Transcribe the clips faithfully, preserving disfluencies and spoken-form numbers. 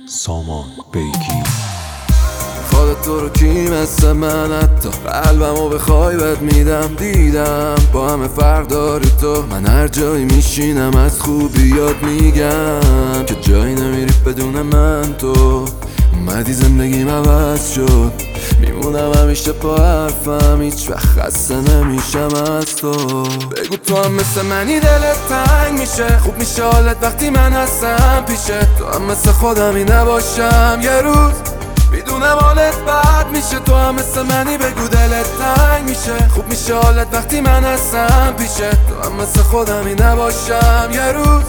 سامان بیکی. خودت تو رو کی مثل من، حتی قلبمو بخوای بد میدم. دیدم با همه فرق داری تو، من هر جایی میشینم از خوبی یاد میگم که جایی نمیری بدون من. تو اومدی زندگیم عوض شد، میمونم همیشه پا حرفم، هیچ وقت خسته نمیشم از تو. بگو تو هم مثل منی دلت تنگ میشه، خوب میشه حالت وقتی من هستم پیشه. تو هم مثل خودمی نباشم یه روز، میدونم حالت بد میشه. تو هم مثل منی بگو دلت تنگ میشه، خوب میشه حالت وقتی من هستم پیشه. تو هم مثل خودمی نباشم یه روز.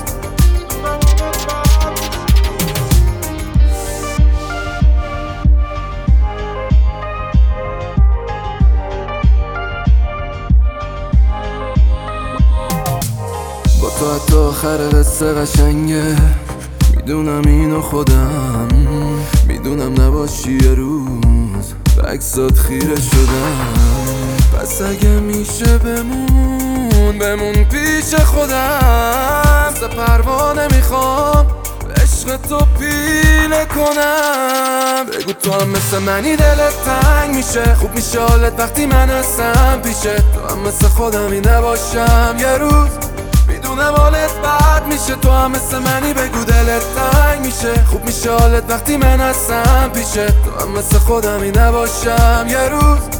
با تو حتی آخر قصه قشنگه، میدونم اینو خودم، میدونم نباشی یه روز به عکسات خیره شدم. پس اگه میشه بمون بمون پیش خودم، سه پروانه میخوام عشق تو پیله کنم. بگو تو هم مثل منی دلت تنگ میشه، خوب میشه حالت وقتی من هستم پیشه. تو هم مثل خودمی نباشم یه روز، میدونم حالت بد میشه. تو هم مثل منی بگو دلت تنگ میشه، خوب میشه حالت وقتی من هستم پیشه. تو هم مثل خودمی نباشم یه روز.